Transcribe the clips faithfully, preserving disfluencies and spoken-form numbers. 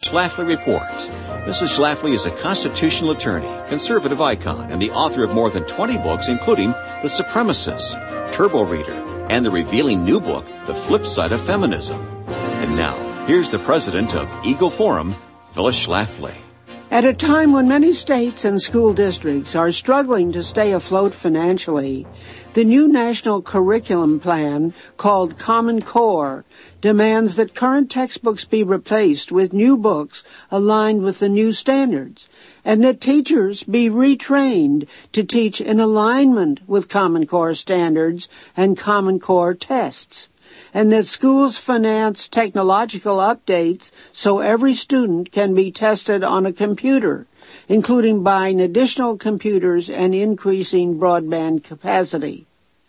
Schlafly Report. Missus Schlafly is a constitutional attorney, conservative icon, and the author of more than twenty books, including The Supremacists, Turbo Reader, and the revealing new book, The Flip Side of Feminism. And now, here's the president of Eagle Forum, Phyllis Schlafly. At a time when many states and school districts are struggling to stay afloat financially, the new national curriculum plan, called Common Core, demands that current textbooks be replaced with new books aligned with the new standards, and that teachers be retrained to teach in alignment with Common Core standards and Common Core tests, and that schools finance technological updates so every student can be tested on a computer, including buying additional computers and increasing broadband capacity.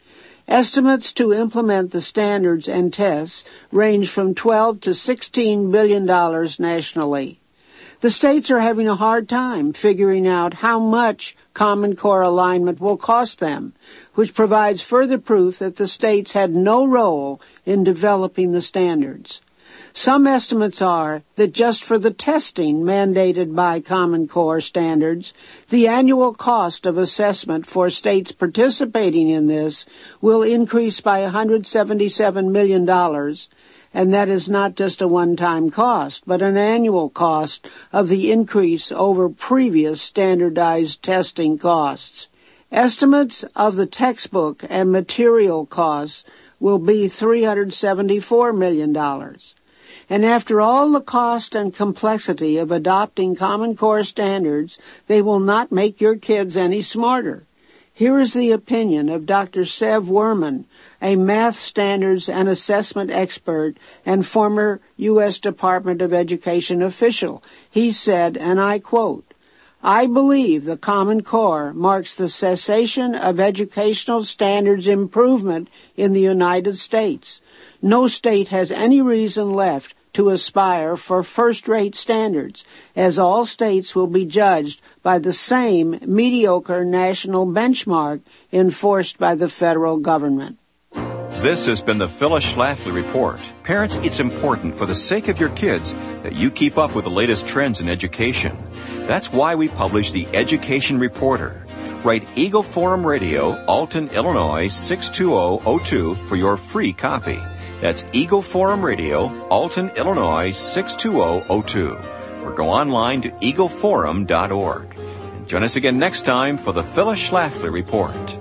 Estimates to implement the standards and tests range from twelve to sixteen billion dollars nationally. The states are having a hard time figuring out how much Common Core alignment will cost them, which provides further proof that the states had no role in developing the standards. Some estimates are that just for the testing mandated by Common Core standards, the annual cost of assessment for states participating in this will increase by one hundred seventy-seven million dollars, and that is not just a one-time cost, but an annual cost of the increase over previous standardized testing costs. Estimates of the textbook and material costs will be three hundred seventy-four million dollars. And after all the cost and complexity of adopting Common Core standards, they will not make your kids any smarter. Here is the opinion of Doctor Sev Werman, a math standards and assessment expert and former U S Department of Education official. He said, and I quote, "I believe the Common Core marks the cessation of educational standards improvement in the United States. No state has any reason left to aspire for first-rate standards, as all states will be judged by the same mediocre national benchmark enforced by the federal government." This has been the Phyllis Schlafly Report. Parents, it's important for the sake of your kids that you keep up with the latest trends in education. That's why we publish the Education Reporter. Write Eagle Forum Radio, Alton, Illinois, six two zero zero two for your free copy. That's Eagle Forum Radio, Alton, Illinois, six two zero zero two. Or go online to eagle forum dot org. And join us again next time for the Phyllis Schlafly Report.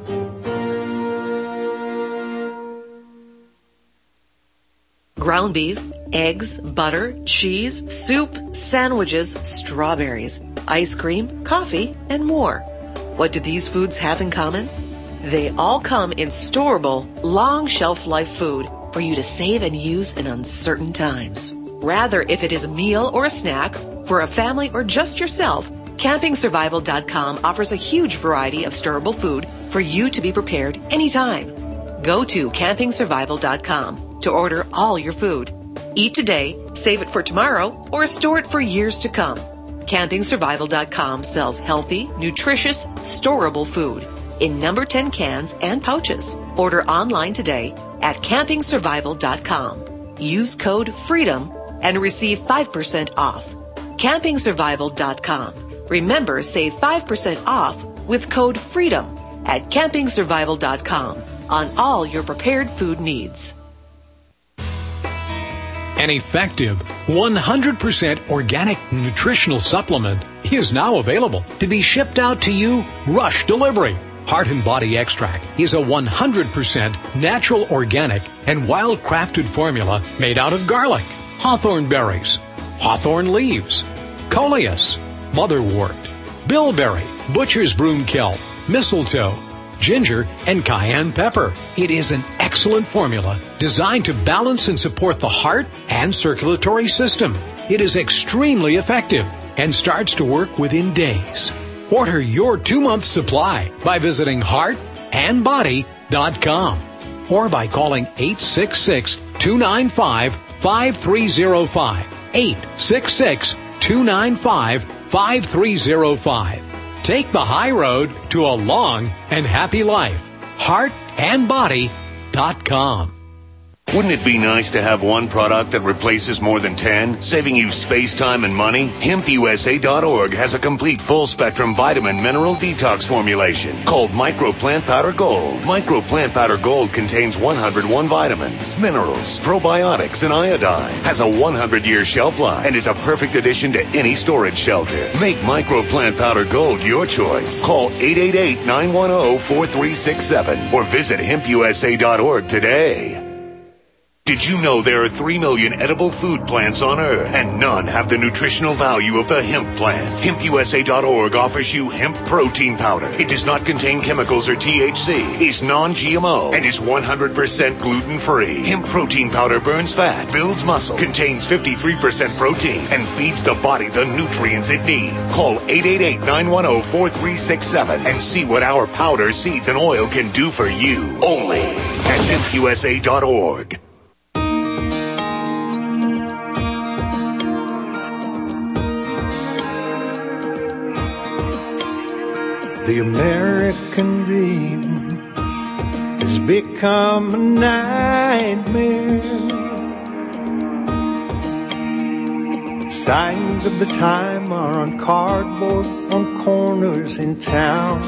Ground beef, eggs, butter, cheese, soup, sandwiches, strawberries, ice cream, coffee, and more. What do these foods have in common? They all come in storable, long shelf life food for you to save and use in uncertain times. Rather, if it is a meal or a snack, for a family or just yourself, camping survival dot com offers a huge variety of storable food for you to be prepared anytime. Go to camping survival dot com to order all your food. Eat today, save it for tomorrow, or store it for years to come. camping survival dot com sells healthy, nutritious, storable food in number ten cans and pouches. Order online today at camping survival dot com. Use code FREEDOM and receive five percent off. camping survival dot com. Remember, save five percent off with code FREEDOM at camping survival dot com on all your prepared food needs. An effective one hundred percent organic nutritional supplement is now available to be shipped out to you rush delivery. Heart and Body Extract is a one hundred percent natural, organic, and wild-crafted formula made out of garlic, hawthorn berries, hawthorn leaves, coleus, motherwort, bilberry, butcher's broom kelp, mistletoe, ginger, and cayenne pepper. It is an excellent formula designed to balance and support the heart and circulatory system. It is extremely effective and starts to work within days. Order your two-month supply by visiting heart and body dot com or by calling eight six six, two nine five, five three zero five, eight six six, two nine five, five three zero five. Take the high road to a long and happy life. heart and body dot com. Wouldn't it be nice to have one product that replaces more than ten, saving you space, time, and money? Hemp U S A dot org has a complete full-spectrum vitamin mineral detox formulation called Micro Plant Powder Gold. Micro Plant Powder Gold contains one hundred one vitamins, minerals, probiotics, and iodine. Has a one hundred year shelf life and is a perfect addition to any storage shelter. Make Micro Plant Powder Gold your choice. Call eight eight eight, nine one zero, four three six seven or visit hemp U S A dot org today. Did you know there are three million edible food plants on Earth, and none have the nutritional value of the hemp plant? hemp U S A dot org offers you hemp protein powder. It does not contain chemicals or T H C, is non-G M O, and is one hundred percent gluten-free. Hemp protein powder burns fat, builds muscle, contains fifty-three percent protein, and feeds the body the nutrients it needs. Call eight eight eight, nine one zero, four three six seven and see what our powder, seeds, and oil can do for you. Only at hemp U S A dot org. The American dream has become a nightmare. Signs of the time are on cardboard on corners in town.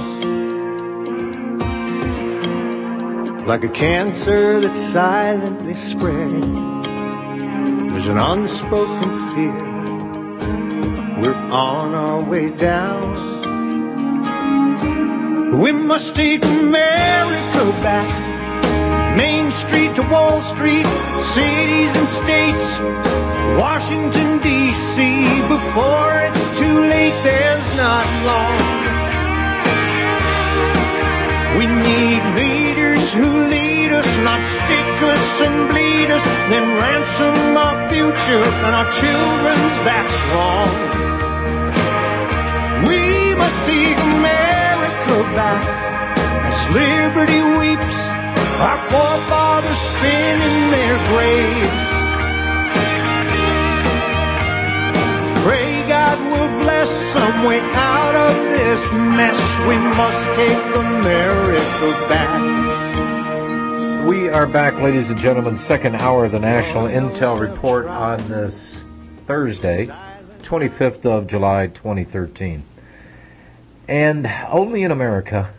Like a cancer that's silently spreading, there's an unspoken fear we're on our way down. We must take America back, Main Street to Wall Street, cities and states, Washington, D C Before it's too late, there's not long. We need leaders who lead us, not stick us and bleed us, then ransom our future and our children's, that's wrong. We must take America back as liberty weeps, our forefathers spinning their graves. Pray God will bless some way out of this mess. We must take America back. We are back, ladies and gentlemen, second hour of the National Intel Report on this Thursday, twenty-fifth of July, twenty thirteen. And only in America,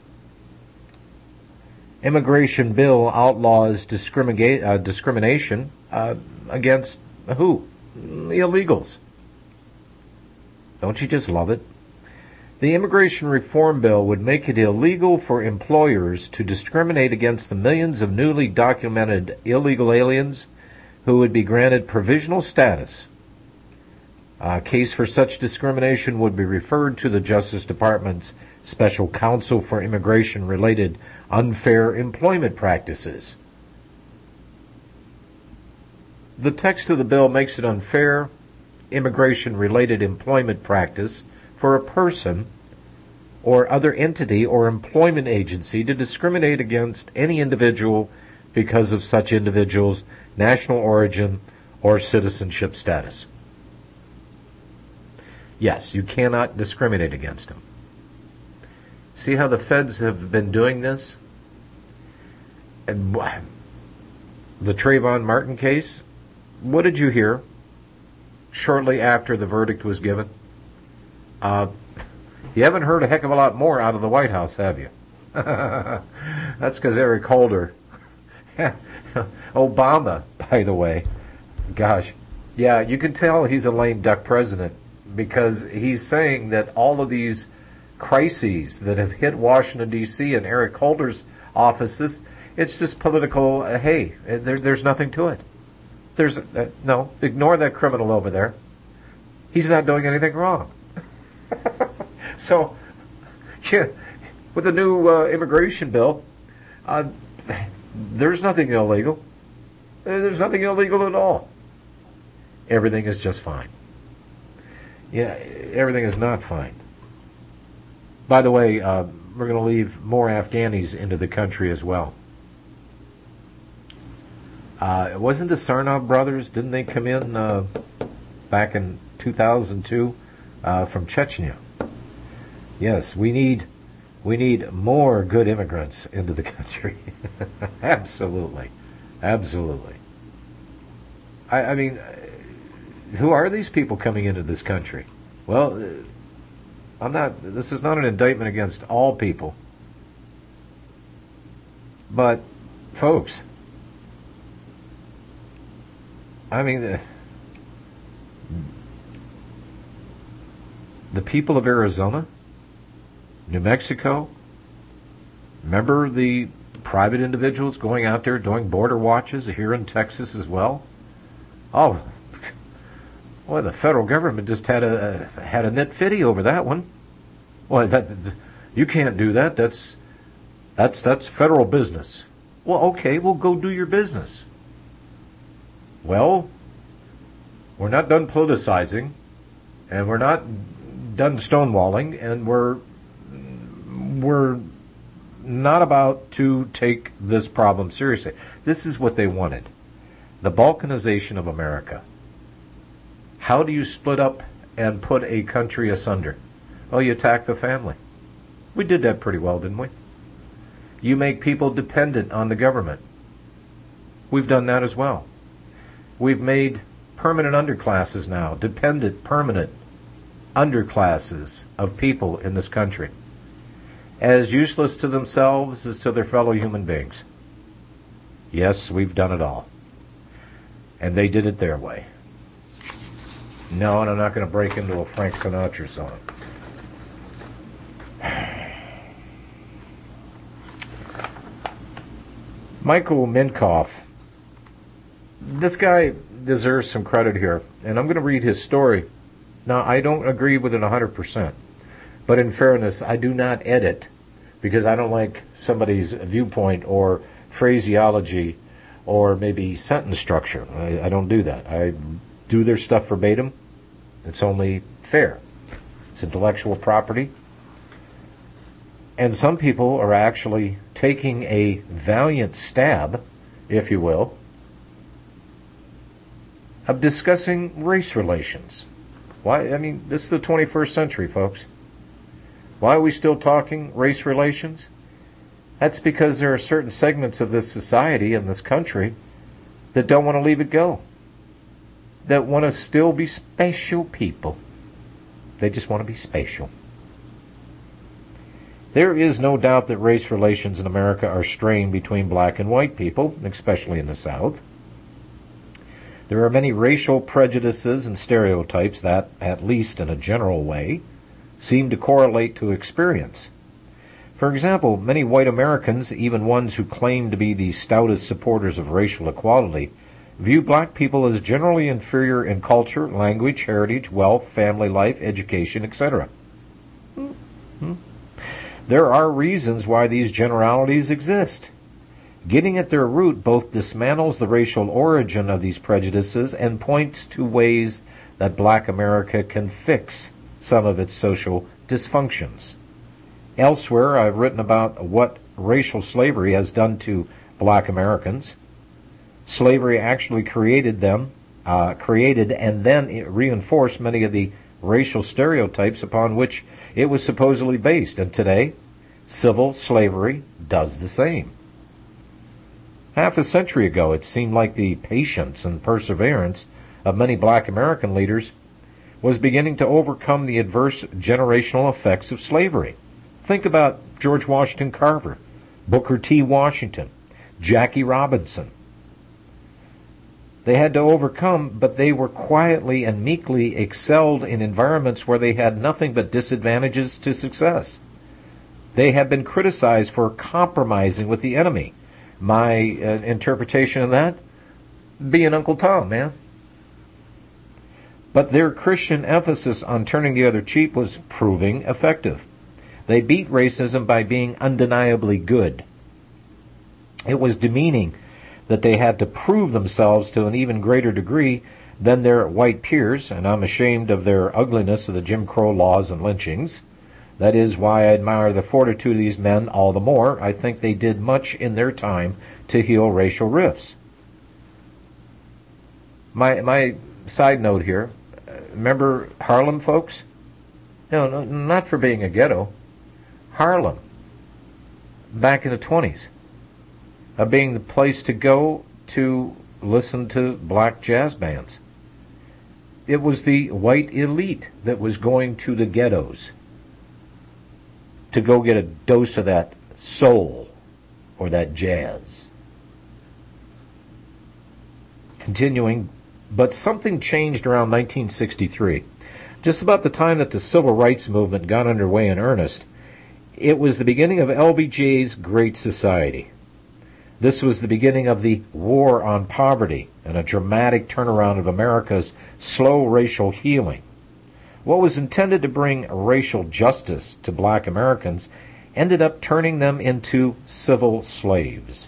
immigration bill outlaws discriminate, uh, discrimination uh, against who? The illegals. Don't you just love it? The immigration reform bill would make it illegal for employers to discriminate against the millions of newly documented illegal aliens who would be granted provisional status. A case for such discrimination would be referred to the Justice Department's Special Counsel for Immigration-related unfair employment practices. The text of the bill makes it unfair immigration-related employment practice for a person or other entity or employment agency to discriminate against any individual because of such individual's national origin or citizenship status. Yes, you cannot discriminate against them. See how the feds have been doing this? And the Trayvon Martin case, what did you hear shortly after the verdict was given? Uh, you haven't heard a heck of a lot more out of the White House, have you? That's because Eric Holder, Obama, by the way, gosh, yeah, you can tell he's a lame duck president, because he's saying that all of these crises that have hit Washington, D C and Eric Holder's office, this it's just political, uh, hey, there, there's nothing to it. There's uh, no, ignore that criminal over there. He's not doing anything wrong. So, yeah, with the new uh, immigration bill, uh, there's nothing illegal. There's nothing illegal at all. Everything is just fine. Yeah, everything is not fine. By the way, uh, we're going to leave more Afghanis into the country as well. Uh, it wasn't the Sarnov brothers, didn't they come in uh, back in two thousand two uh, from Chechnya? Yes, we need we need more good immigrants into the country. Absolutely. Absolutely. I, I mean, who are these people coming into this country? Well, I'm not, this is not an indictment against all people. But, folks, I mean, the, the people of Arizona, New Mexico, remember the private individuals going out there doing border watches here in Texas as well? Oh, boy, the federal government just had a had a nit-fitty over that one. Well, that, you can't do that. That's that's that's federal business. Well, okay, well, go do your business. Well, we're not done politicizing, and we're not done stonewalling, and we're we're not about to take this problem seriously. This is what they wanted. The balkanization of America. How do you split up and put a country asunder? Oh, you attack the family. We did that pretty well, didn't we? You make people dependent on the government. We've done that as well. We've made permanent underclasses now, dependent, permanent underclasses of people in this country, as useless to themselves as to their fellow human beings. Yes, we've done it all. And they did it their way. No, and I'm not going to break into a Frank Sinatra song. Michael Minkoff. This guy deserves some credit here, and I'm going to read his story. Now, I don't agree with it one hundred percent, but in fairness, I do not edit because I don't like somebody's viewpoint or phraseology or maybe sentence structure. I, I don't do that. I do their stuff verbatim. It's only fair. It's intellectual property. And some people are actually taking a valiant stab, if you will, of discussing race relations. Why? I mean, this is the twenty-first century, folks. Why are we still talking race relations? That's because there are certain segments of this society and this country that don't want to leave it go. That want to still be spatial people. They just want to be spatial. There is no doubt that race relations in America are strained between black and white people, especially in the South. There are many racial prejudices and stereotypes that, at least in a general way, seem to correlate to experience. For example, many white Americans, even ones who claim to be the stoutest supporters of racial equality, view black people as generally inferior in culture, language, heritage, wealth, family life, education, et cetera. Mm-hmm. There are reasons why these generalities exist. Getting at their root both dismantles the racial origin of these prejudices and points to ways that black America can fix some of its social dysfunctions. Elsewhere, I've written about what racial slavery has done to black Americans. Slavery actually created them, uh, created and then reinforced many of the racial stereotypes upon which it was supposedly based. And today, civil slavery does the same. Half a century ago, it seemed like the patience and perseverance of many black American leaders was beginning to overcome the adverse generational effects of slavery. Think about George Washington Carver, Booker T. Washington, Jackie Robinson. They had to overcome, but they were quietly and meekly excelled in environments where they had nothing but disadvantages to success. They have been criticized for compromising with the enemy. My uh, interpretation of that, being Uncle Tom, man. But their Christian emphasis on turning the other cheek was proving effective. They beat racism by being undeniably good. It was demeaning that they had to prove themselves to an even greater degree than their white peers, and I'm ashamed of their ugliness of the Jim Crow laws and lynchings. That is why I admire the fortitude of these men all the more. I think they did much in their time to heal racial rifts. My my side note here, remember Harlem, folks? No, no, not for being a ghetto. Harlem, back in the twenties, of being the place to go to listen to black jazz bands. It was the white elite that was going to the ghettos to go get a dose of that soul or that jazz. Continuing, but something changed around nineteen sixty-three. Just about the time that the civil rights movement got underway in earnest, it was the beginning of L B J's Great Society. This was the beginning of the War on Poverty and a dramatic turnaround of America's slow racial healing. What was intended to bring racial justice to black Americans ended up turning them into civil slaves.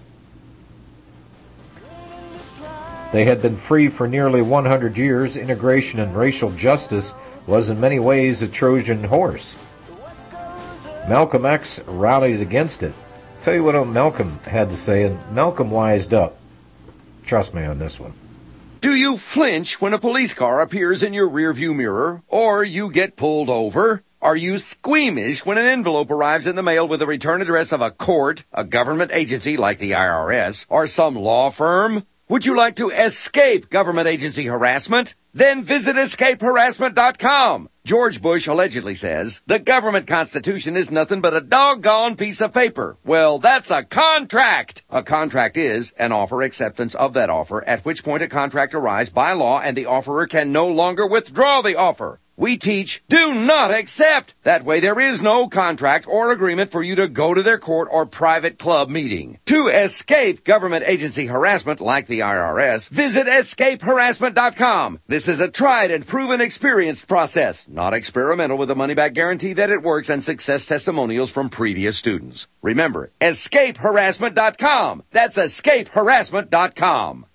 They had been free for nearly one hundred years. Integration and racial justice was in many ways a Trojan horse. Malcolm X rallied against it. Tell you what Malcolm had to say, and Malcolm wised up. Trust me on this one. Do you flinch when a police car appears in your rearview mirror, or you get pulled over? Are you squeamish when an envelope arrives in the mail with the return address of a court, a government agency like the I R S, or some law firm? Would you like to escape government agency harassment? Then visit escape harassment dot com. George Bush allegedly says, the government constitution is nothing but a doggone piece of paper. Well, that's a contract. A contract is an offer acceptance of that offer, at which point a contract arrives by law and the offerer can no longer withdraw the offer. We teach, do not accept. That way there is no contract or agreement for you to go to their court or private club meeting. To escape government agency harassment like the I R S, visit escape harassment dot com. This is a tried and proven experienced process, not experimental, with a money-back guarantee that it works and success testimonials from previous students. Remember, escape harassment dot com. That's escape harassment dot com.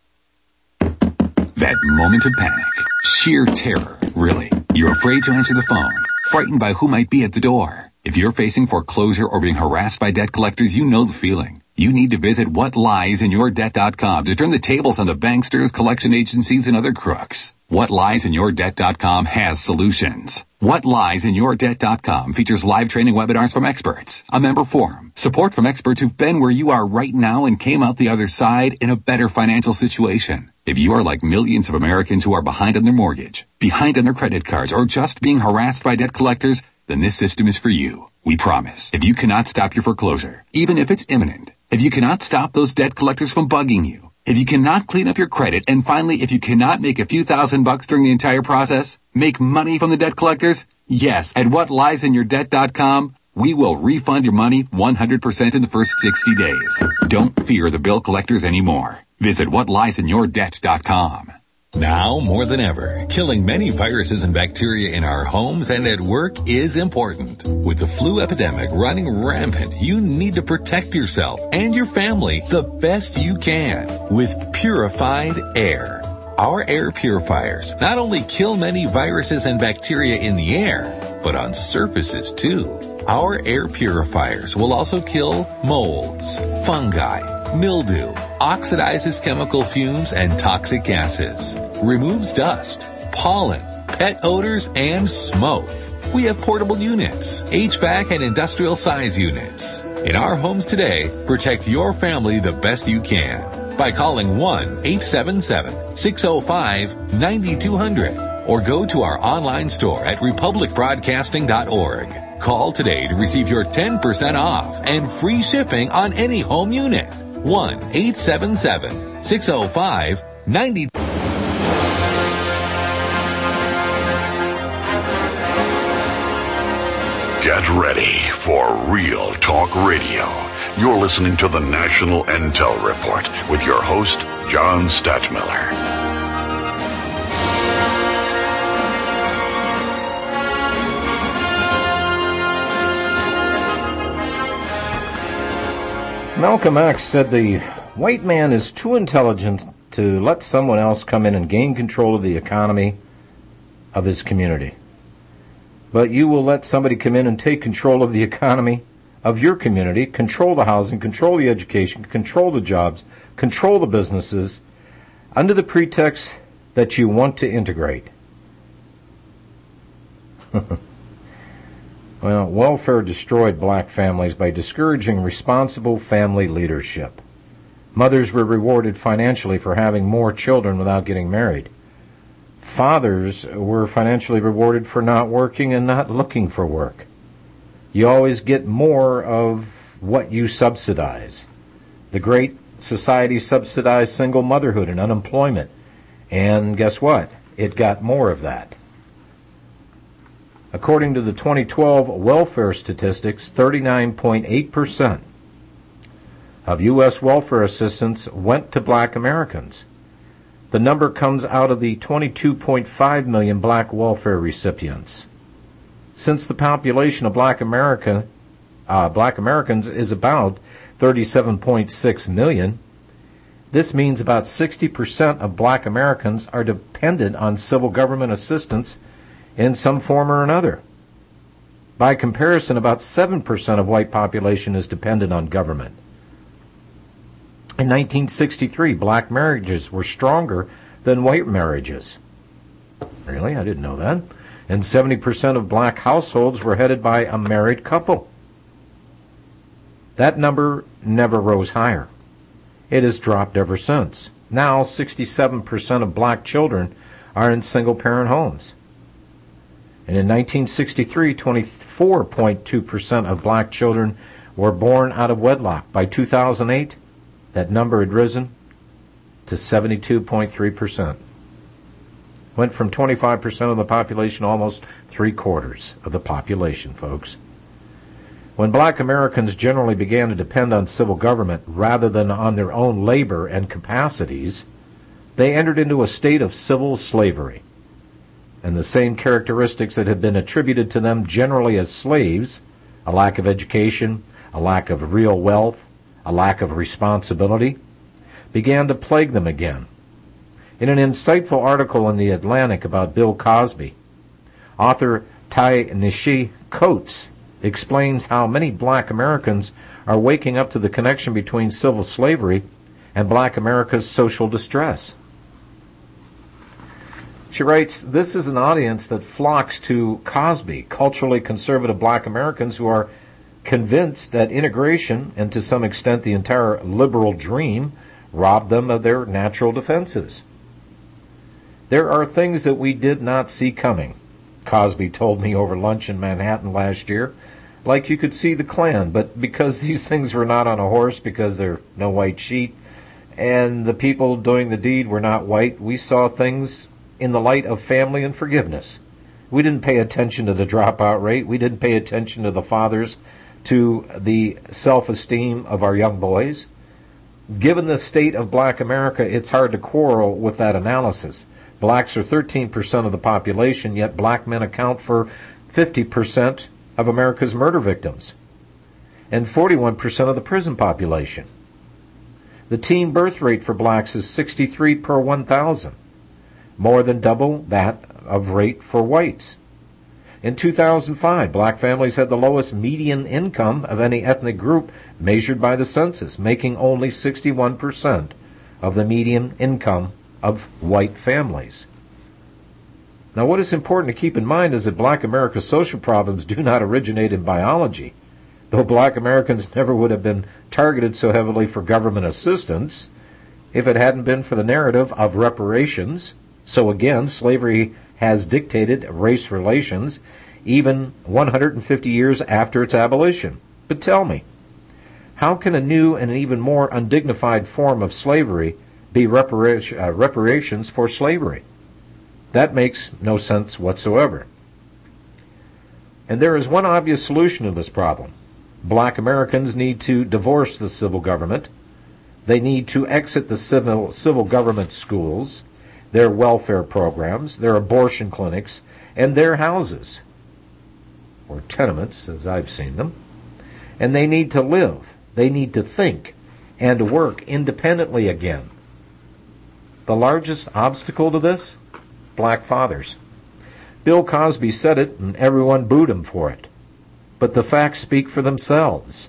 That moment of panic, sheer terror, really. You're afraid to answer the phone, frightened by who might be at the door. If you're facing foreclosure or being harassed by debt collectors, you know the feeling. You need to visit what lies in your debt dot com to turn the tables on the banksters, collection agencies, and other crooks. what lies in your debt dot com has solutions. what lies in your debt dot com features live training webinars from experts, a member forum, support from experts who've been where you are right now and came out the other side in a better financial situation. If you are like millions of Americans who are behind on their mortgage, behind on their credit cards, or just being harassed by debt collectors, then this system is for you. We promise. If you cannot stop your foreclosure, even if it's imminent, if you cannot stop those debt collectors from bugging you, if you cannot clean up your credit, and finally, if you cannot make a few thousand bucks during the entire process, make money from the debt collectors, yes, at what lies in your debt dot com, we will refund your money one hundred percent in the first sixty days. Don't fear the bill collectors anymore. Visit what lies in your debt dot com. Now, more than ever, killing many viruses and bacteria in our homes and at work is important. With the flu epidemic running rampant, you need to protect yourself and your family the best you can with purified air. Our air purifiers not only kill many viruses and bacteria in the air, but on surfaces too. Our air purifiers will also kill molds, fungi, mildew, oxidizes chemical fumes and toxic gases, removes dust, pollen, pet odors, and smoke. We have portable units, H V A C and industrial size units. In our homes today, protect your family the best you can by calling one eight seven seven, six oh five, nine two zero zero or go to our online store at republic broadcasting dot org. Call today to receive your ten percent off and free shipping on any home unit. one eight seven seven, six oh five, nine oh Get ready for Real Talk Radio. You're listening to the National Intel Report with your host, John Stadtmiller. Malcolm X said the white man is too intelligent to let someone else come in and gain control of the economy of his community. But you will let somebody come in and take control of the economy of your community, control the housing, control the education, control the jobs, control the businesses, under the pretext that you want to integrate. Well, welfare destroyed black families by discouraging responsible family leadership. Mothers were rewarded financially for having more children without getting married. Fathers were financially rewarded for not working and not looking for work. You always get more of what you subsidize. The Great Society subsidized single motherhood and unemployment. And guess what? It got more of that. According to the twenty twelve welfare statistics, thirty-nine point eight percent of U S welfare assistance went to black Americans. The number comes out of the twenty-two point five million black welfare recipients. Since the population of black America, uh, black Americans is about thirty-seven point six million, this means about sixty percent of black Americans are dependent on civil government assistance in some form or another. By comparison, about seven percent of white population is dependent on government. In nineteen sixty-three, black marriages were stronger than white marriages. Really? I didn't know that. And seventy percent of black households were headed by a married couple. That number never rose higher. It has dropped ever since. Now, sixty-seven percent of black children are in single-parent homes. And in nineteen sixty-three, twenty-four point two percent of black children were born out of wedlock. By two thousand eight, that number had risen to seventy-two point three percent. Went from twenty-five percent of the population, almost three-quarters of the population, folks. When black Americans generally began to depend on civil government rather than on their own labor and capacities, they entered into a state of civil slavery. And the same characteristics that had been attributed to them generally as slaves, a lack of education, a lack of real wealth, a lack of responsibility, began to plague them again. In an insightful article in The Atlantic about Bill Cosby, author Ta-Nehisi Coates explains how many black Americans are waking up to the connection between civil slavery and black America's social distress. She writes, "This is an audience that flocks to Cosby, culturally conservative black Americans who are convinced that integration, and to some extent the entire liberal dream, robbed them of their natural defenses. There are things that we did not see coming," Cosby told me over lunch in Manhattan last year, "like you could see the Klan, but because these things were not on a horse, because there are no white sheet, and the people doing the deed were not white, we saw things in the light of family and forgiveness. We didn't pay attention to the dropout rate. We didn't pay attention to the fathers, to the self-esteem of our young boys. Given the state of black America, it's hard to quarrel with that analysis. Blacks are thirteen percent of the population, yet black men account for fifty percent of America's murder victims and forty-one percent of the prison population. The teen birth rate for blacks is sixty-three per one thousand, more than double that of rate for whites. In two thousand five, black families had the lowest median income of any ethnic group measured by the census, making only sixty-one percent of the median income of white families. Now, what is important to keep in mind is that black America's social problems do not originate in biology. Though black Americans never would have been targeted so heavily for government assistance if it hadn't been for the narrative of reparations. So again, slavery has dictated race relations even one hundred fifty years after its abolition. But tell me, how can a new and even more undignified form of slavery be repara- uh, reparations for slavery? That makes no sense whatsoever. And there is one obvious solution to this problem. Black Americans need to divorce the civil government. They need to exit the civil, civil government schools, their welfare programs, their abortion clinics, and their houses, or tenements, as I've seen them. And they need to live, they need to think, and work independently again. The largest obstacle to this? Black fathers. Bill Cosby said it, and everyone booed him for it. But the facts speak for themselves.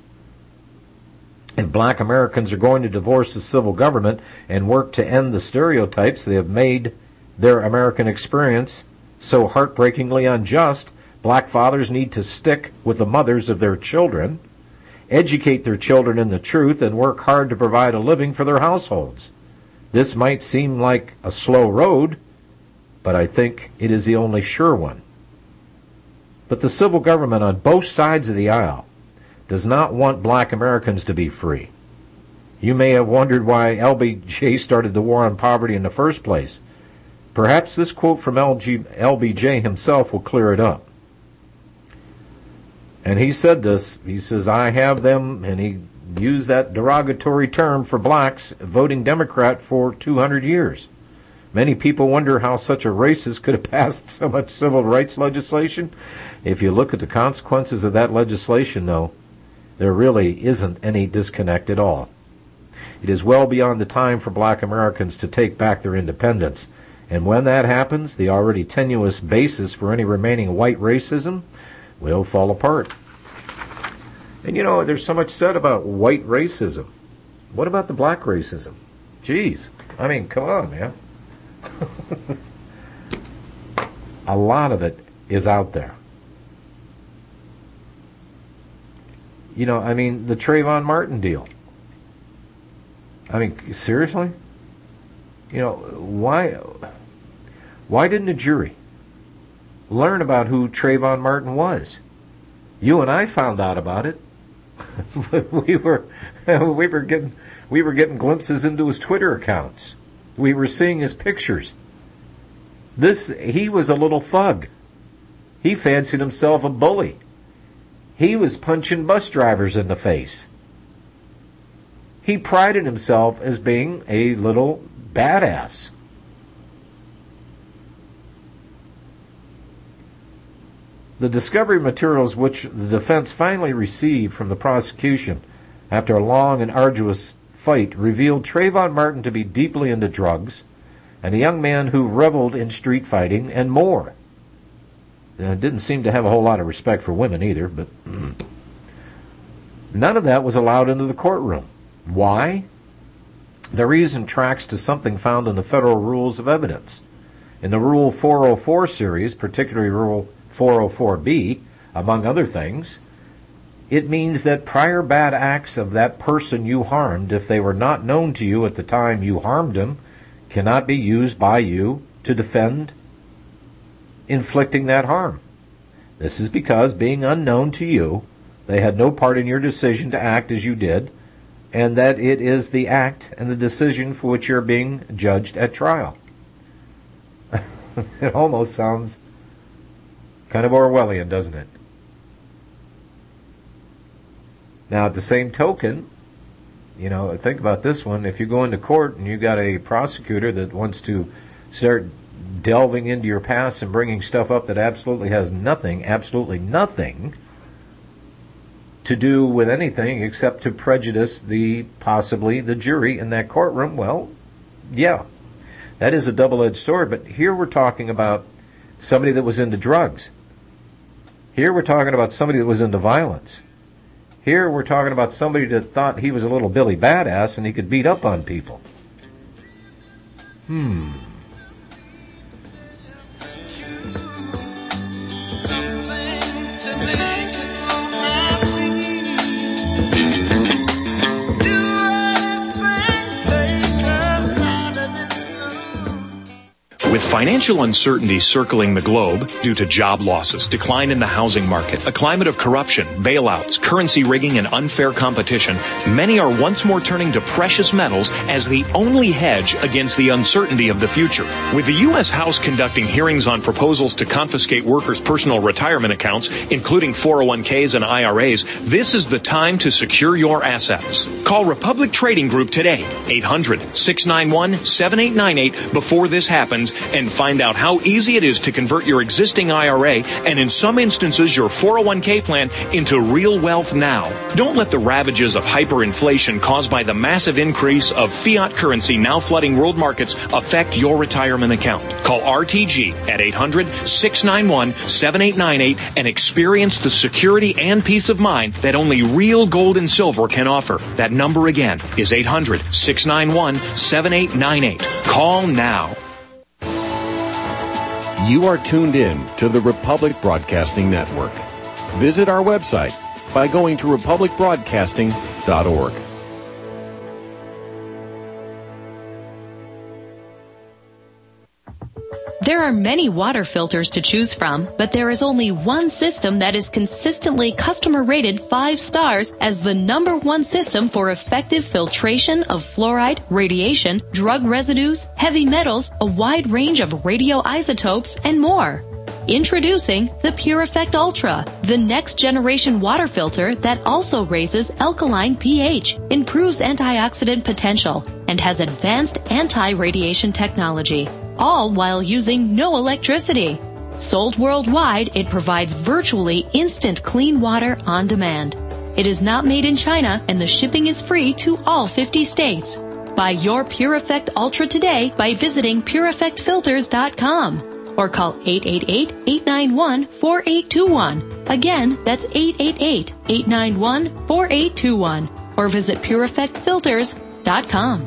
If black Americans are going to divorce the civil government and work to end the stereotypes that have made their American experience so heartbreakingly unjust, black fathers need to stick with the mothers of their children educate their children in the truth, and work hard to provide a living for their households. This might seem like a slow road, but I think it is the only sure one. But the civil government on both sides of the aisle does not want black Americans to be free. You may have wondered why L B J started the war on poverty in the first place. Perhaps this quote from L B J himself will clear it up. And he said this, he says, I have them, and he used that derogatory term for blacks, voting Democrat for two hundred years. Many people wonder how such a racist could have passed so much civil rights legislation. If you look at the consequences of that legislation, though, there really isn't any disconnect at all. It is well beyond the time for black Americans to take back their independence. And when that happens, the already tenuous basis for any remaining white racism will fall apart. And you know, there's so much said about white racism. What about the black racism? Jeez. I mean, come on, man. A lot of it is out there. You know, I mean, the Trayvon Martin deal. I mean, seriously? You know, why why didn't a jury learn about who Trayvon Martin was? You and I found out about it. we were we were getting we were getting glimpses into his Twitter accounts. We were seeing his pictures. This he was a little thug. He fancied himself a bully. He was punching bus drivers in the face. He prided himself as being a little badass. The discovery materials which the defense finally received from the prosecution after a long and arduous fight revealed Trayvon Martin to be deeply into drugs and a young man who reveled in street fighting and more. Uh, didn't seem to have a whole lot of respect for women either, but none of that was allowed into the courtroom. Why? The reason tracks to something found in the Federal Rules of Evidence. In the Rule four oh four series, particularly Rule four oh four B, among other things, it means that prior bad acts of that person you harmed, if they were not known to you at the time you harmed him, cannot be used by you to defend inflicting that harm. This is because, being unknown to you, they had no part in your decision to act as you did, and that it is the act and the decision for which you're being judged at trial. It almost sounds kind of Orwellian, doesn't it? Now, at the same token, you know, think about this one. If you go into court and you got a prosecutor that wants to start delving into your past and bringing stuff up that absolutely has nothing, absolutely nothing to do with anything except to prejudice the, possibly, the jury in that courtroom, well, yeah, that is a double-edged sword. But here we're talking about somebody that was into drugs. Here we're talking about somebody that was into violence. Here we're talking about somebody that thought he was a little Billy Badass and he could beat up on people. Hmm. With financial uncertainty circling the globe due to job losses, decline in the housing market, a climate of corruption, bailouts, currency rigging, and unfair competition, many are once more turning to precious metals as the only hedge against the uncertainty of the future. With the U S House conducting hearings on proposals to confiscate workers' personal retirement accounts, including four oh one k's and I R A's, this is the time to secure your assets. Call Republic Trading Group today, eight hundred, six nine one, seven eight nine eight, before this happens, and find out how easy it is to convert your existing I R A and, in some instances, your four oh one k plan into real wealth now. Don't let the ravages of hyperinflation caused by the massive increase of fiat currency now flooding world markets affect your retirement account. Call R T G at eight hundred, six nine one, seven eight nine eight and experience the security and peace of mind that only real gold and silver can offer. That number again is eight hundred, six nine one, seven eight nine eight. Call now. You are tuned in to the Republic Broadcasting Network. Visit our website, by going to republic broadcasting dot org. There are many water filters to choose from, but there is only one system that is consistently customer rated five stars as the number one system for effective filtration of fluoride, radiation, drug residues, heavy metals, a wide range of radioisotopes, and more. Introducing the PureEffect Ultra, the next generation water filter that also raises alkaline pH, improves antioxidant potential, and has advanced anti-radiation technology, all while using no electricity. Sold worldwide, it provides virtually instant clean water on demand. It is not made in China, and the shipping is free to all fifty states. Buy your PureEffect Ultra today by visiting pure effect filters dot com. Or call eight eight eight, eight nine one, four eight two one. Again, that's eight eight eight, eight nine one, four eight two one. Or visit pure effect filters dot com.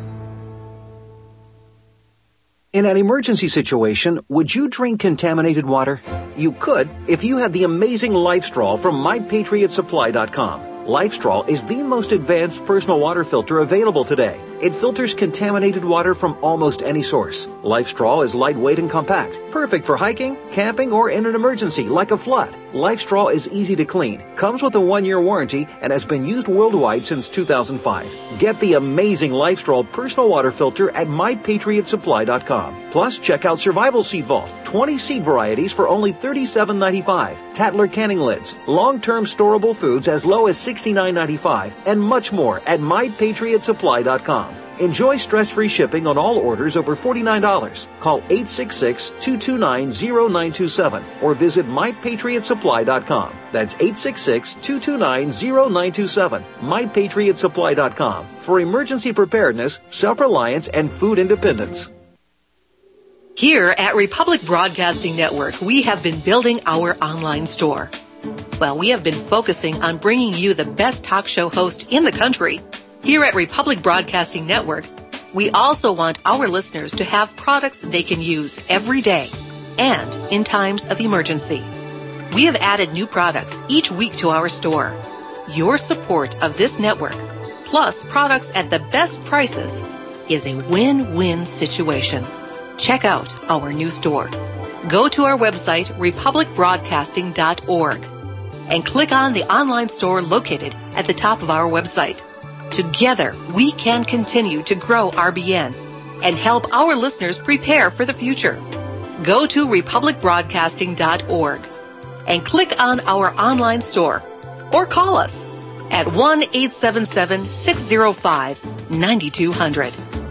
In an emergency situation, would you drink contaminated water? You could if you had the amazing LifeStraw from my patriot supply dot com. LifeStraw is the most advanced personal water filter available today. It filters contaminated water from almost any source. LifeStraw is lightweight and compact, perfect for hiking, camping, or in an emergency like a flood. LifeStraw is easy to clean, comes with a one-year warranty, and has been used worldwide since two thousand five. Get the amazing LifeStraw personal water filter at my patriot supply dot com. Plus, check out Survival Seed Vault, twenty seed varieties for only thirty-seven ninety-five, Tatler canning lids, long-term storable foods as low as sixty-nine ninety-five, and much more at my patriot supply dot com. Enjoy stress-free shipping on all orders over forty-nine dollars. Call eight six six, two two nine, zero nine two seven or visit my patriot supply dot com. That's eight six six, two two nine, zero nine two seven, my patriot supply dot com for emergency preparedness, self-reliance, and food independence. Here at Republic Broadcasting Network, we have been building our online store. Well, we have been focusing on bringing you the best talk show host in the country. Here at Republic Broadcasting Network, we also want our listeners to have products they can use every day and in times of emergency. We have added new products each week to our store. Your support of this network, plus products at the best prices, is a win-win situation. Check out our new store. Go to our website, republic broadcasting dot org, and click on the online store located at the top of our website. Together, we can continue to grow R B N and help our listeners prepare for the future. Go to republic broadcasting dot org and click on our online store or call us at one eight seven seven, six zero five, nine two zero zero.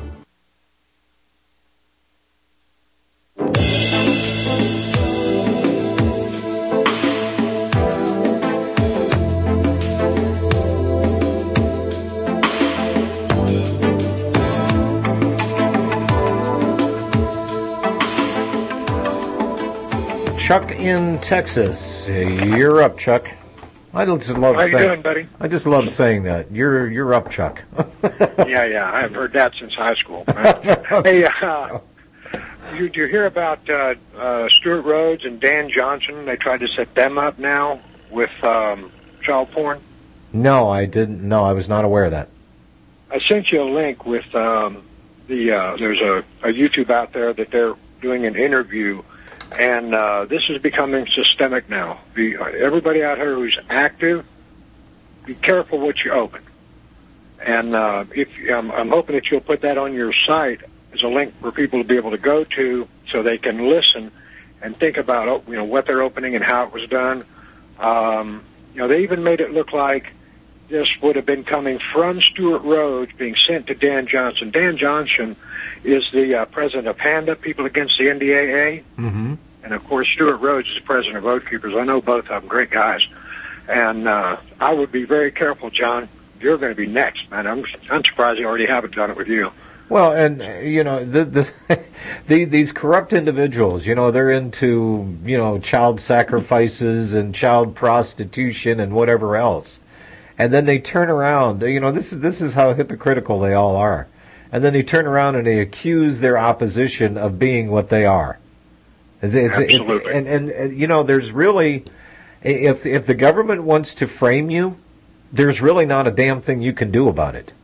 Chuck in Texas. You're up, Chuck. I just love How you saying, doing, buddy? I just love saying that. You're you're up, Chuck. yeah, yeah. I haven't heard that since high school. Hey, uh, you, do you hear about uh, uh, Stuart Rhodes and Dan Johnson? They tried to set them up now with um, child porn. No, I didn't. No, I was not aware of that. I sent you a link with um, the. Uh, there's a, a YouTube out there that they're doing an interview. And uh, this is becoming systemic now. Be, everybody out here who's active, be careful what you open. And uh, if um, I'm hoping that you'll put that on your site as a link for people to be able to go to, so they can listen and think about you know what they're opening and how it was done. Um, you know, they even made it look like this would have been coming from Stuart Rhodes being sent to Dan Johnson. Dan Johnson is the uh, president of PANDA, People Against the N D A A. Mm-hmm. And, of course, Stuart Rhodes is the president of Oath Keepers. I know both of them, great guys. And uh, I would be very careful, John. You're going to be next, man. I'm, I'm surprised they already haven't done it with you. Well, and, uh, you know, the, the, the, these corrupt individuals, you know, they're into, you know, child sacrifices and child prostitution and whatever else. And then they turn around, you know, this is this is how hypocritical they all are. And then they turn around and they accuse their opposition of being what they are. It's, it's, Absolutely. It's, and, and, and, you know, there's really, if if the government wants to frame you, there's really not a damn thing you can do about it.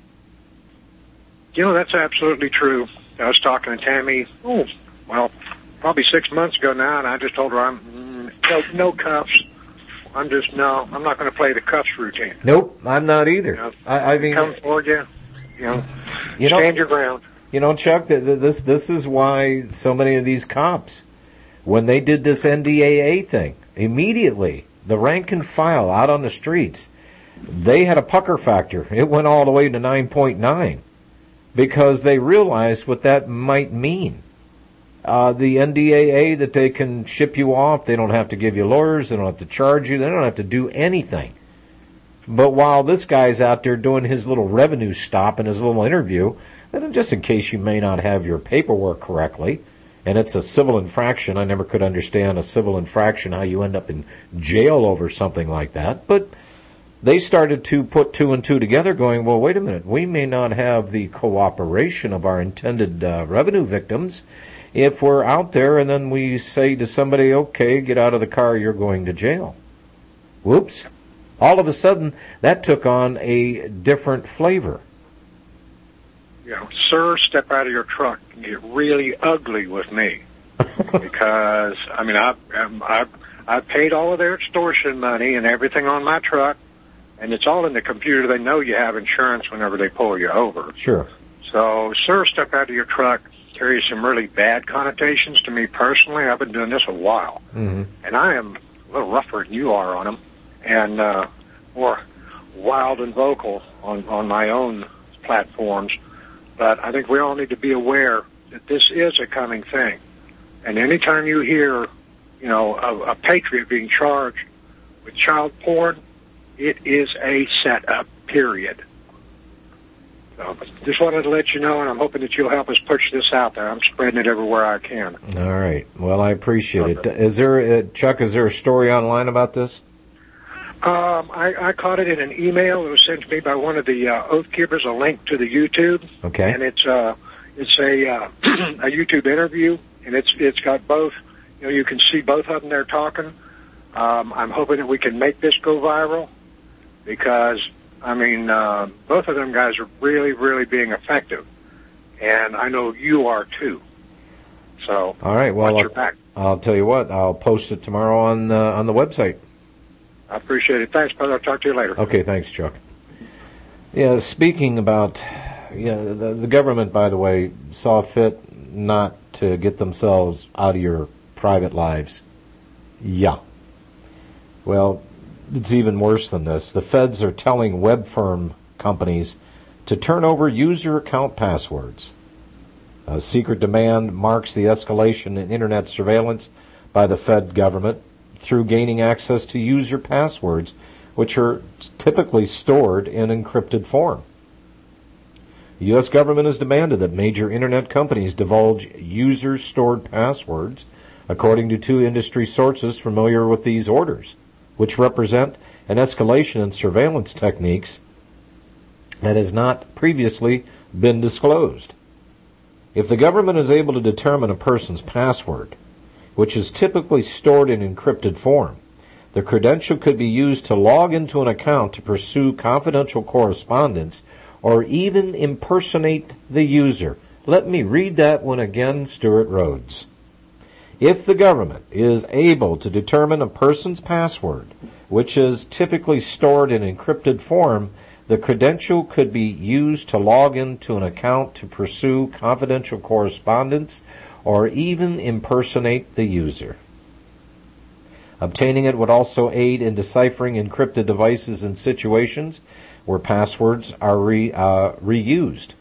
You know, that's absolutely true. I was talking to Tammy, oh, well, probably six months ago now, and I just told her I'm mm, no, no cuffs. I'm just, no, I'm not going to play the cuffs routine. Nope, I'm not either. You know, I, I mean, come for you, you know, you stand know, your ground. You know, Chuck, th- th- this this is why so many of these cops, when they did this N D A A thing, immediately, the rank and file out on the streets, they had a pucker factor. It went all the way to nine point nine because they realized what that might mean. Uh, the N D A A, that they can ship you off, they don't have to give you lawyers, they don't have to charge you, they don't have to do anything. But while this guy's out there doing his little revenue stop and his little interview, and just in case you may not have your paperwork correctly, and it's a civil infraction, I never could understand a civil infraction, how you end up in jail over something like that, but they started to put two and two together going, well, wait a minute, we may not have the cooperation of our intended uh, revenue victims if we're out there and then we say to somebody, okay, get out of the car, you're going to jail. Whoops. All of a sudden, that took on a different flavor. You know, sir, step out of your truck and get really ugly with me. Because, I mean, I've, I've, I've paid all of their extortion money and everything on my truck, and it's all in the computer. They know you have insurance whenever they pull you over. Sure. So, sir, step out of your truck. Carries some really bad connotations to me personally. I've been doing this a while. Mm-hmm. And I am a little rougher than you are on them, and uh, more wild and vocal on, on my own platforms. But I think we all need to be aware that this is a coming thing. And anytime you hear, you know, a, a patriot being charged with child porn, it is a setup, period. So just wanted to let you know, and I'm hoping that you'll help us push this out there. I'm spreading it everywhere I can. All right. Well, I appreciate it. Is there, uh, Chuck, is there a story online about this? Um, I, I caught it in an email. It was sent to me by one of the uh, Oath Keepers, a link to the YouTube. Okay. And it's uh, it's a uh, a YouTube interview, and it's it's got both. You know, you can see both of them there talking. Um, I'm hoping that we can make this go viral because, I mean, uh, both of them guys are really, really being effective, and I know you are too. So, all right. Well, watch I'll, your back. I'll tell you what. I'll post it tomorrow on uh, on the website. I appreciate it. Thanks, brother. I'll talk to you later. Okay, thanks, Chuck. Yeah, speaking about, yeah, the, the government, by the way, saw fit not to get themselves out of your private lives. Yeah. Well, it's even worse than this. The feds are telling web firm companies to turn over user account passwords. A secret demand marks the escalation in internet surveillance by the Fed government through gaining access to user passwords, which are typically stored in encrypted form. The U S government has demanded that major internet companies divulge user-stored passwords, according to two industry sources familiar with these orders, which represent an escalation in surveillance techniques that has not previously been disclosed. If the government is able to determine a person's password, which is typically stored in encrypted form, the credential could be used to log into an account to pursue confidential correspondence or even impersonate the user. Let me read that one again, Stuart Rhodes. If the government is able to determine a person's password, which is typically stored in encrypted form, the credential could be used to log into an account to pursue confidential correspondence or even impersonate the user. Obtaining it would also aid in deciphering encrypted devices in situations where passwords are re, uh, reused.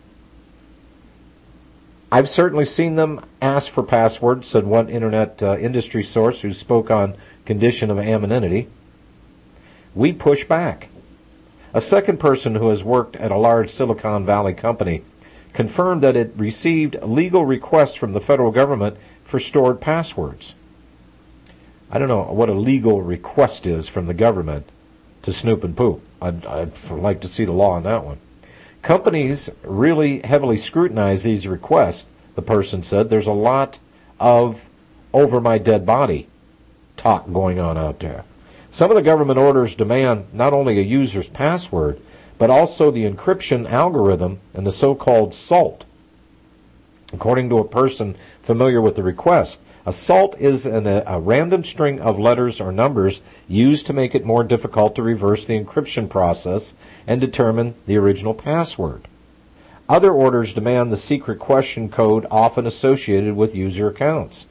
I've certainly seen them ask for passwords, said one internet uh, industry source who spoke on condition of anonymity. We push back. A second person who has worked at a large Silicon Valley company confirmed that it received legal requests from the federal government for stored passwords. I don't know what a legal request is from the government to snoop and poop. I'd, I'd like to see the law on that one. Companies really heavily scrutinize these requests, the person said. There's a lot of over my dead body talk going on out there. Some of the government orders demand not only a user's password, but also the encryption algorithm and the so-called SALT. According to a person familiar with the request, a SALT is an, a, a random string of letters or numbers used to make it more difficult to reverse the encryption process and determine the original password. Other orders demand the secret question code often associated with user accounts.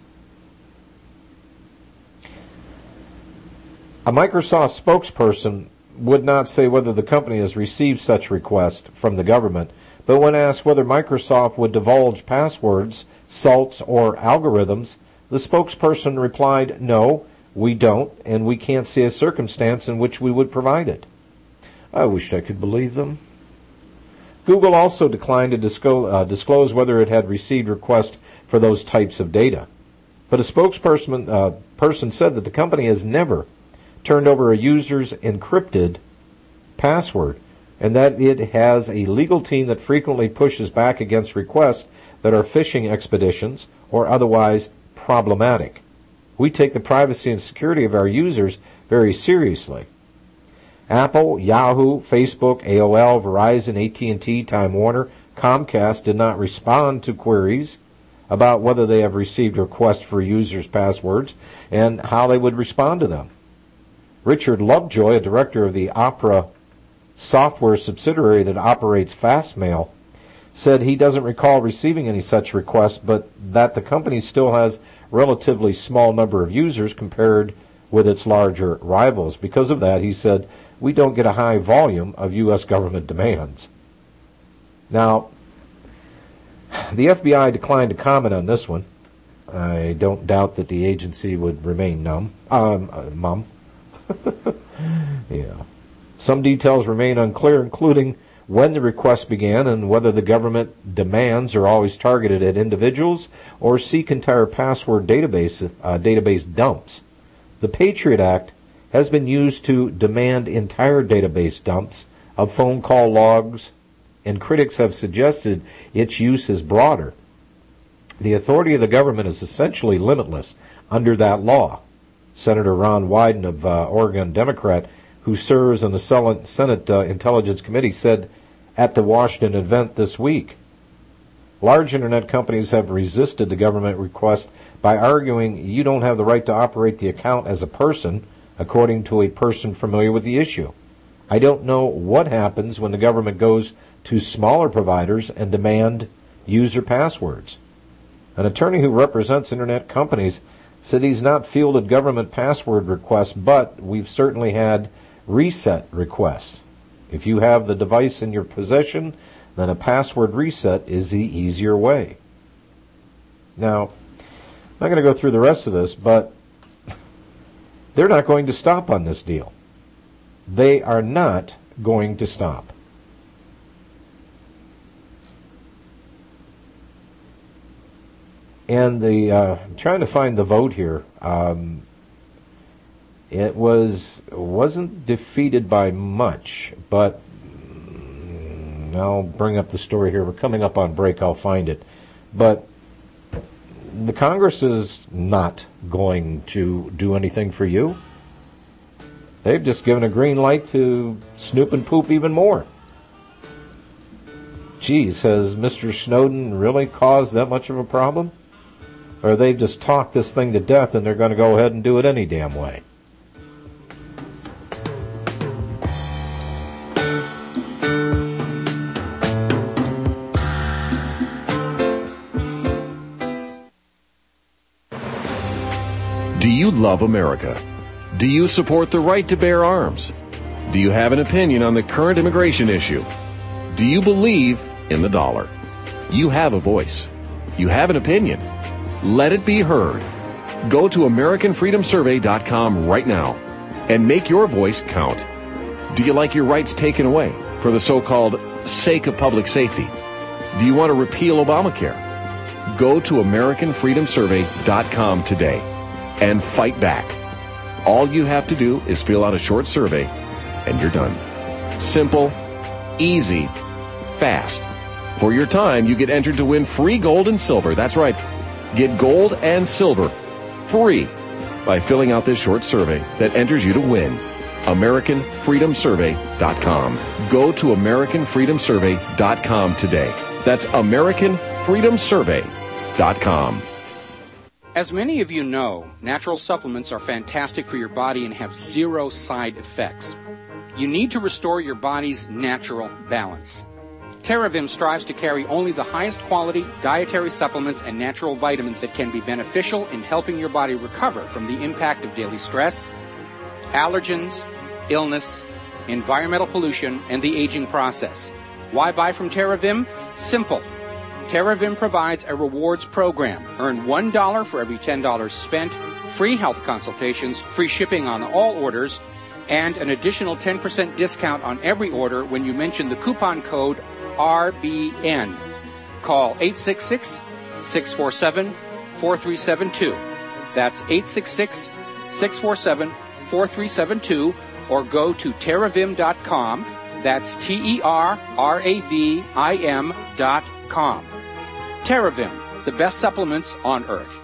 A Microsoft spokesperson would not say whether the company has received such request from the government, but when asked whether Microsoft would divulge passwords, salts, or algorithms, the spokesperson replied, "No, we don't, and we can't see a circumstance in which we would provide it." I wished I could believe them. Google also declined to disclose, uh, disclose whether it had received requests for those types of data. But a spokesperson uh, person said that the company has never turned over a user's encrypted password, and that it has a legal team that frequently pushes back against requests that are phishing expeditions or otherwise problematic. We take the privacy and security of our users very seriously. Apple, Yahoo, Facebook, A O L, Verizon, A T and T, Time Warner, Comcast did not respond to queries about whether they have received requests for users' passwords and how they would respond to them. Richard Lovejoy, a director of the Opera software subsidiary that operates Fastmail, said he doesn't recall receiving any such requests, but that the company still has a relatively small number of users compared with its larger rivals. Because of that, he said, we don't get a high volume of U S government demands. Now, the F B I declined to comment on this one. I don't doubt that the agency would remain numb, um, uh, mum. Yeah. Some details remain unclear, including when the request began and whether the government demands are always targeted at individuals or seek entire password database uh, database dumps. The Patriot Act has been used to demand entire database dumps of phone call logs, and critics have suggested its use is broader. The authority of the government is essentially limitless under that law. Senator Ron Wyden of uh, Oregon, Democrat, who serves on the Senate uh, Intelligence Committee, said at the Washington event this week, large internet companies have resisted the government request by arguing you don't have the right to operate the account as a person, according to a person familiar with the issue. I don't know what happens when the government goes to smaller providers and demand user passwords. An attorney who represents internet companies said he's not fielded government password requests, but we've certainly had reset requests. If you have the device in your possession, then a password reset is the easier way. Now, I'm not going to go through the rest of this, but they're not going to stop on this deal. They are not going to stop. And the uh, I'm trying to find the vote here. Um, it was wasn't defeated by much, but mm, I'll bring up the story here. We're coming up on break. I'll find it. But the Congress is not going to do anything for you. They've just given a green light to snoop and poop even more. Geez, has Mister Snowden really caused that much of a problem? Or they just talked this thing to death and they're going to go ahead and do it any damn way. Do you love America? Do you support the right to bear arms? Do you have an opinion on the current immigration issue? Do you believe in the dollar? You have a voice. You have an opinion. Let it be heard. Go to American Freedom Survey dot com right now and make your voice count. Do you like your rights taken away for the so-called sake of public safety? Do you want to repeal Obamacare? Go to American Freedom Survey dot com today and fight back. All you have to do is fill out a short survey and you're done. Simple, easy, fast. For your time, you get entered to win free gold and silver. That's right. Get gold and silver free by filling out this short survey that enters you to win. American Freedom Survey dot com. Go to American Freedom Survey dot com today. That's American Freedom Survey dot com. As many of you know, natural supplements are fantastic for your body and have zero side effects. You need to restore your body's natural balance. TerraVim strives to carry only the highest quality dietary supplements and natural vitamins that can be beneficial in helping your body recover from the impact of daily stress, allergens, illness, environmental pollution, and the aging process. Why buy from TerraVim? Simple. TerraVim provides a rewards program. Earn one dollar for every ten dollars spent, free health consultations, free shipping on all orders, and an additional ten percent discount on every order when you mention the coupon code R B N. Call eight six six, six four seven, four three seven two. That's eight six six, six four seven, four three seven two, or go to terravim dot com. That's T E R R A V I M dot com. TerraVim, the best supplements on earth.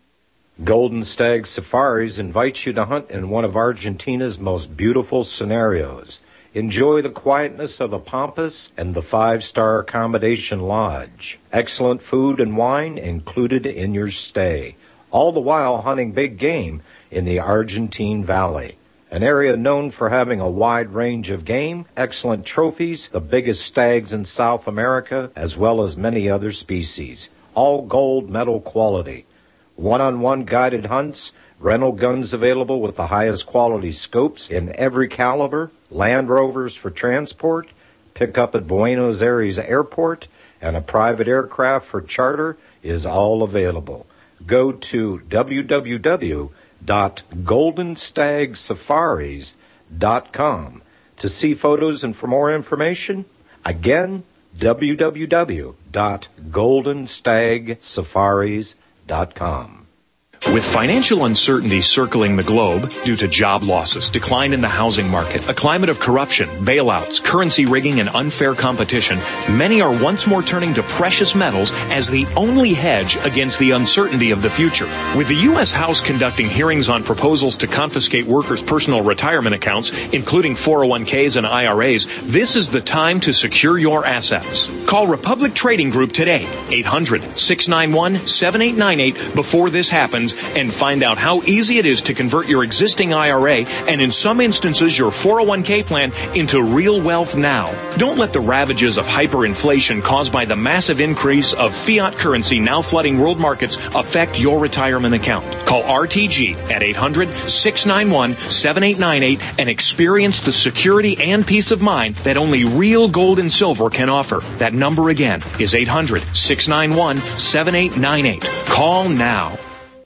Golden Stag Safaris invites you to hunt in one of Argentina's most beautiful scenarios. Enjoy the quietness of the Pampas and the five-star accommodation lodge. Excellent food and wine included in your stay. All the while hunting big game in the Argentine Valley, an area known for having a wide range of game, excellent trophies, the biggest stags in South America, as well as many other species. All gold medal quality. One-on-one guided hunts, rental guns available with the highest quality scopes in every caliber, Land Rovers for transport, pick up at Buenos Aires Airport, and a private aircraft for charter is all available. Go to w w w dot golden stag safaris dot com to see photos and for more information. Again, w w w dot golden stag safaris dot com. With financial uncertainty circling the globe due to job losses, decline in the housing market, a climate of corruption, bailouts, currency rigging, and unfair competition, many are once more turning to precious metals as the only hedge against the uncertainty of the future. With the U S House conducting hearings on proposals to confiscate workers' personal retirement accounts, including four oh one k's and I R A's, this is the time to secure your assets. Call Republic Trading Group today, eight hundred, six nine one, seven eight nine eight, before this happens, and find out how easy it is to convert your existing I R A and, in some instances, your four oh one k plan into real wealth now. Don't let the ravages of hyperinflation caused by the massive increase of fiat currency now flooding world markets affect your retirement account. Call R T G at eight hundred, six nine one, seven eight nine eight and experience the security and peace of mind that only real gold and silver can offer. That number again is eight hundred, six nine one, seven eight nine eight. Call now.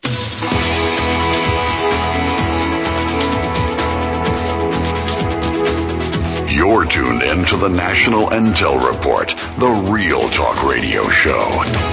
You're tuned in to the National Intel Report, the real talk radio show.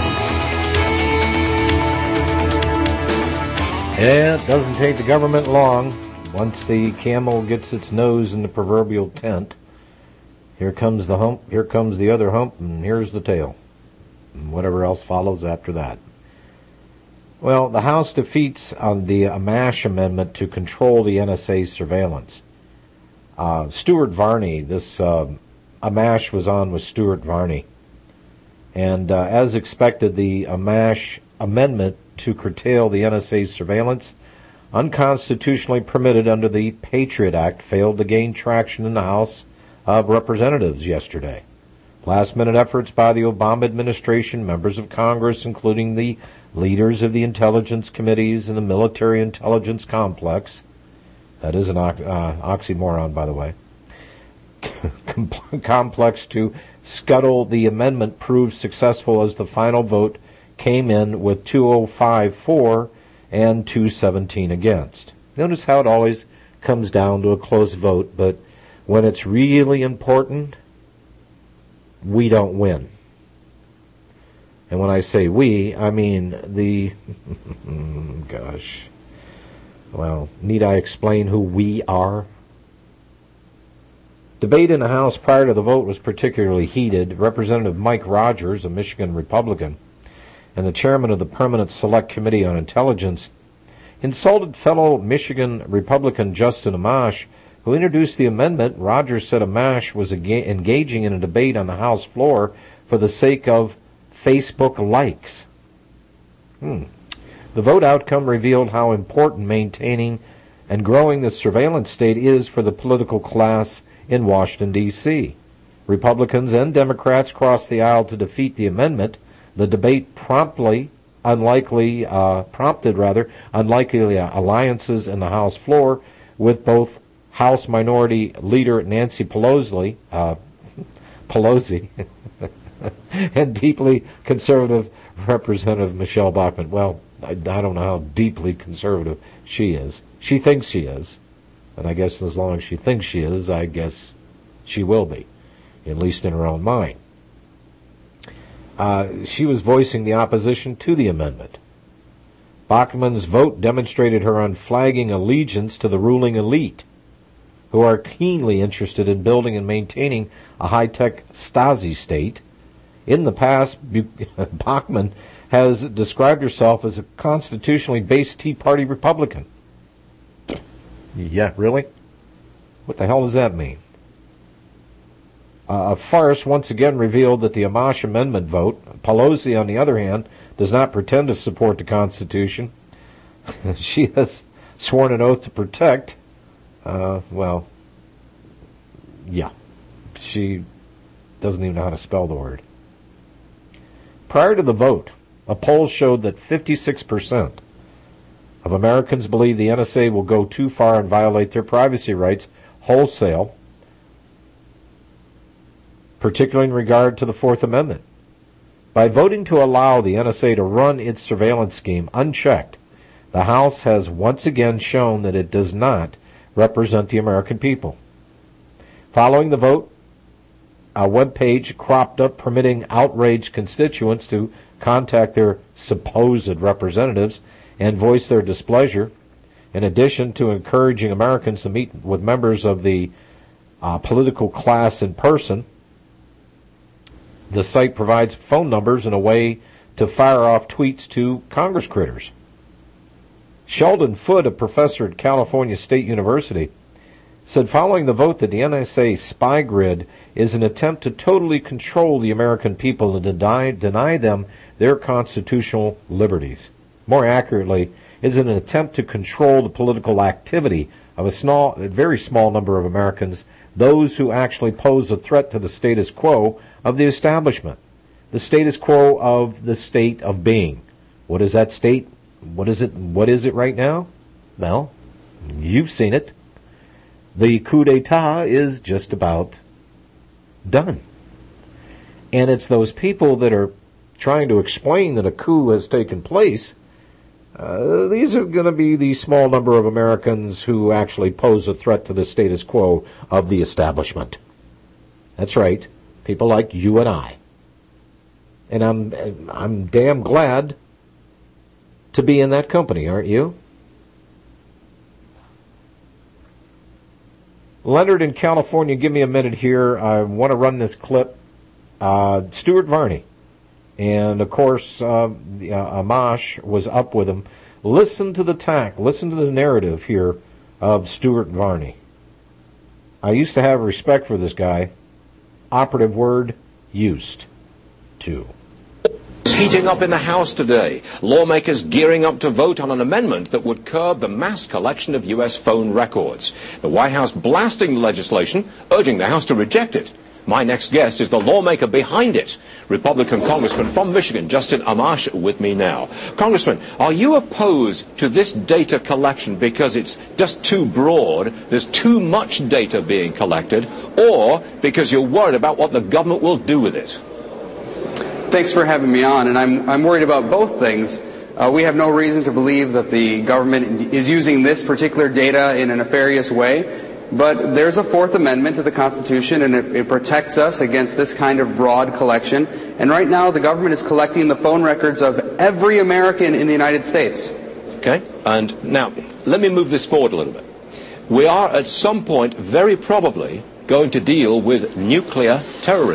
Yeah, it doesn't take the government long. Once the camel gets its nose in the proverbial tent, here comes the hump, here comes the other hump, and here's the tail. And whatever else follows after that. Well, the House defeats on the Amash amendment to control the N S A surveillance. Uh, Stuart Varney, this uh, Amash was on with Stuart Varney. And uh, as expected, the Amash amendment to curtail the N S A surveillance, unconstitutionally permitted under the Patriot Act, failed to gain traction in the House of Representatives yesterday. Last-minute efforts by the Obama administration, members of Congress, including the leaders of the intelligence committees and the military intelligence complex, that is an ox- uh, oxymoron, by the way, complex to scuttle the amendment proved successful as the final vote came in with two oh five for and two seventeen against. Notice how it always comes down to a close vote, but when it's really important, we don't win. And when I say we, I mean the, gosh, well, need I explain who we are? Debate in the House prior to the vote was particularly heated. Representative Mike Rogers, a Michigan Republican, and the chairman of the Permanent Select Committee on Intelligence, insulted fellow Michigan Republican Justin Amash, who introduced the amendment. Rogers said Amash was ega- engaging in a debate on the House floor for the sake of Facebook likes. Hmm. The vote outcome revealed how important maintaining and growing the surveillance state is for the political class in Washington, D C Republicans and Democrats crossed the aisle to defeat the amendment. The debate promptly, unlikely, uh, prompted rather, unlikely alliances in the House floor, with both House Minority Leader Nancy Pelosi, uh, Pelosi, and deeply conservative Representative Michelle Bachmann. Well, I, I don't know how deeply conservative she is. She thinks she is, and I guess as long as she thinks she is, I guess she will be, at least in her own mind. Uh, she was voicing the opposition to the amendment. Bachmann's vote demonstrated her unflagging allegiance to the ruling elite, who are keenly interested in building and maintaining a high-tech Stasi state. In the past, Bachmann has described herself as a constitutionally based Tea Party Republican. Yeah, really? What the hell does that mean? Uh, a farce once again revealed that the Amash Amendment vote. Pelosi, on the other hand, does not pretend to support the Constitution. She has sworn an oath to protect. Uh, well, yeah. She doesn't even know how to spell the word. Prior to the vote, a poll showed that fifty-six percent of Americans believe the N S A will go too far and violate their privacy rights wholesale, particularly in regard to the Fourth Amendment. By voting to allow the N S A to run its surveillance scheme unchecked, the House has once again shown that it does not represent the American people. Following the vote, a web page cropped up permitting outraged constituents to contact their supposed representatives and voice their displeasure. In addition to encouraging Americans to meet with members of the uh, political class in person, the site provides phone numbers and a way to fire off tweets to Congress critters. Sheldon Foote, a professor at California State University, said following the vote that the N S A spy grid is an attempt to totally control the American people and deny, deny them their constitutional liberties. More accurately, is an attempt to control the political activity of a, small, a very small number of Americans, those who actually pose a threat to the status quo of the establishment, the status quo of the state of being. What is that state? What is it? What is it right now? Well, you've seen it. The coup d'etat is just about done. And it's those people that are trying to explain that a coup has taken place. Uh, these are going to be the small number of Americans who actually pose a threat to the status quo of the establishment. That's right. People like you and I. And I'm, I'm damn glad to be in that company, aren't you? Leonard in California, give me a minute here. I want to run this clip. Uh, Stuart Varney. And, of course, uh, uh, Amash was up with him. Listen to the tack. Listen to the narrative here of Stuart Varney. I used to have respect for this guy. Operative word, used to. Heating up in the House today. Lawmakers gearing up to vote on an amendment that would curb the mass collection of U S phone records. The White House blasting the legislation, urging the House to reject it. My next guest is the lawmaker behind it, Republican Congressman from Michigan, Justin Amash, with me now. Congressman, are you opposed to this data collection because it's just too broad, there's too much data being collected, or because you're worried about what the government will do with it? Thanks for having me on, and I'm, I'm worried about both things. Uh, we have no reason to believe that the government is using this particular data in a nefarious way. But there's a Fourth Amendment to the Constitution, and it, it protects us against this kind of broad collection. And right now, the government is collecting the phone records of every American in the United States. Okay. And now, let me move this forward a little bit. We are, at some point, very probably going to deal with nuclear terrorism.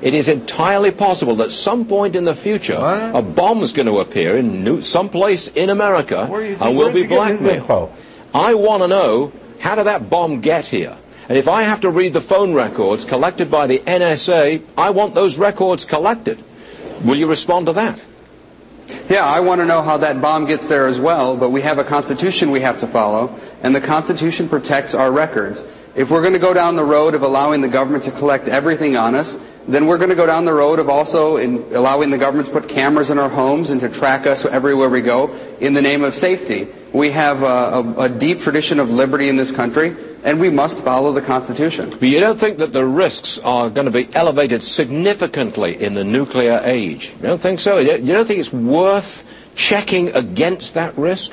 It is entirely possible that some point in the future, what? a bomb's going to appear in new, someplace in America, and we'll be blackmailed. I want to know, how did that bomb get here? And if I have to read the phone records collected by the N S A, I want those records collected. Will you respond to that? Yeah, I want to know how that bomb gets there as well, but we have a Constitution we have to follow, and the Constitution protects our records. If we're going to go down the road of allowing the government to collect everything on us, then we're going to go down the road of also in allowing the government to put cameras in our homes and to track us everywhere we go in the name of safety. We have a, a, a deep tradition of liberty in this country, and we must follow the Constitution. But you don't think that the risks are going to be elevated significantly in the nuclear age? You don't think so? You don't think it's worth checking against that risk?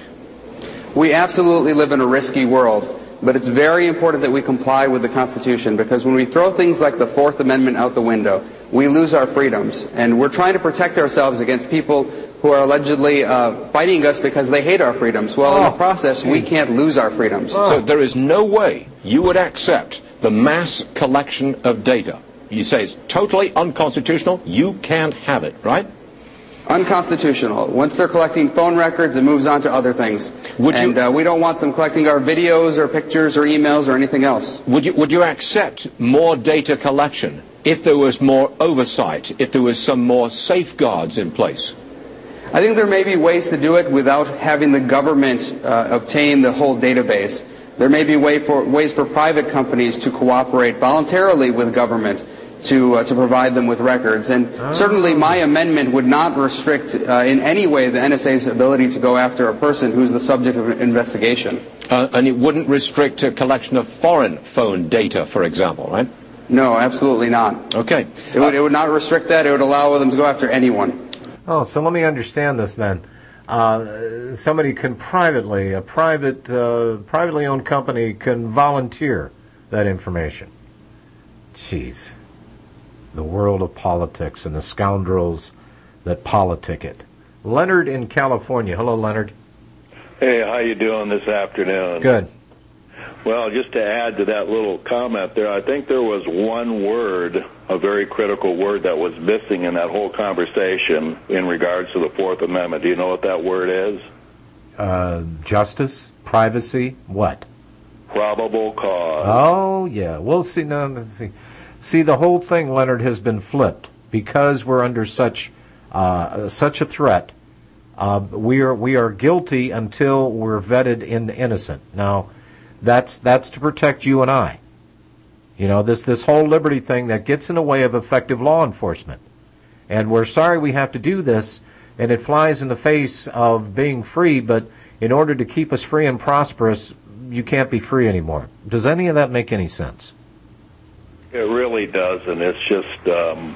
We absolutely live in a risky world, but it's very important that we comply with the Constitution, because when we throw things like the Fourth Amendment out the window, we lose our freedoms. And we're trying to protect ourselves against people who are allegedly uh, fighting us because they hate our freedoms. Well, oh, in the process, geez. we can't lose our freedoms. Oh. So there is no way you would accept the mass collection of data. You say it's totally unconstitutional. You can't have it, right? Unconstitutional. Once they're collecting phone records, it moves on to other things. Would you, and uh, we don't want them collecting our videos or pictures or emails or anything else. Would you, would you accept more data collection if there was more oversight, if there was some more safeguards in place? I think there may be ways to do it without having the government uh, obtain the whole database. There may be way for, ways for private companies to cooperate voluntarily with government to uh, to provide them with records. And oh. certainly my amendment would not restrict uh, in any way the N S A's ability to go after a person who's the subject of an investigation. Uh, and it wouldn't restrict a collection of foreign phone data, for example, right? No, absolutely not. Okay. It would, it would not restrict that. It would allow them to go after anyone. Oh, so let me understand this then. Uh, somebody can privately, a private, uh, privately owned company can volunteer that information. Jeez. The world of politics and the scoundrels that politic it. Leonard in California. Hello, Leonard. Hey, how you doing this afternoon? Good. Well, just to add to that little comment there, I think there was one word, a very critical word, that was missing in that whole conversation in regards to the Fourth Amendment. Do you know what that word is? Uh, justice, privacy, what? Probable cause. Oh, yeah. We'll see. No, let's see. See, the whole thing, Leonard, has been flipped because we're under such uh, such a threat. Uh, we are we are guilty until we're vetted in innocent. Now, that's that's to protect you and I. You know, this this whole liberty thing that gets in the way of effective law enforcement. And we're sorry we have to do this, and it flies in the face of being free, but in order to keep us free and prosperous, you can't be free anymore. Does any of that make any sense? It really doesn't. It's just, um,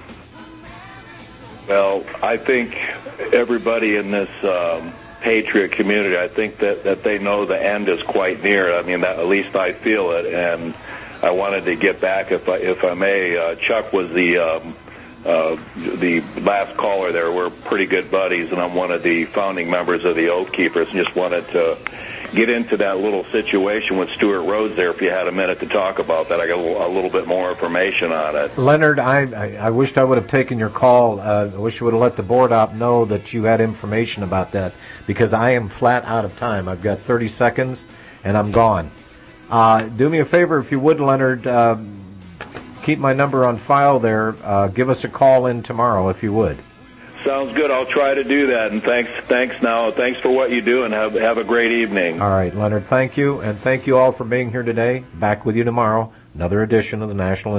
well, I think everybody in this um, patriot community, I think that, that they know the end is quite near. I mean, that, at least I feel it, and I wanted to get back, if I, if I may. Uh, Chuck was the um, uh, the last caller there. We're pretty good buddies, and I'm one of the founding members of the Oath Keepers, and just wanted to get into that little situation with Stuart Rhodes there, if you had a minute to talk about that. I got a little, a little bit more information on it. Leonard, I, I, I wished I would have taken your call. Uh, I wish you would have let the board op know that you had information about that, because I am flat out of time. I've got thirty seconds, and I'm gone. Uh, do me a favor, if you would, Leonard, uh, keep my number on file there. Uh, give us a call in tomorrow, if you would. Sounds good. I'll try to do that. And thanks, thanks now. Thanks for what you do, and have have a great evening. All right, Leonard. Thank you, and thank you all for being here today. Back with you tomorrow. Another edition of the National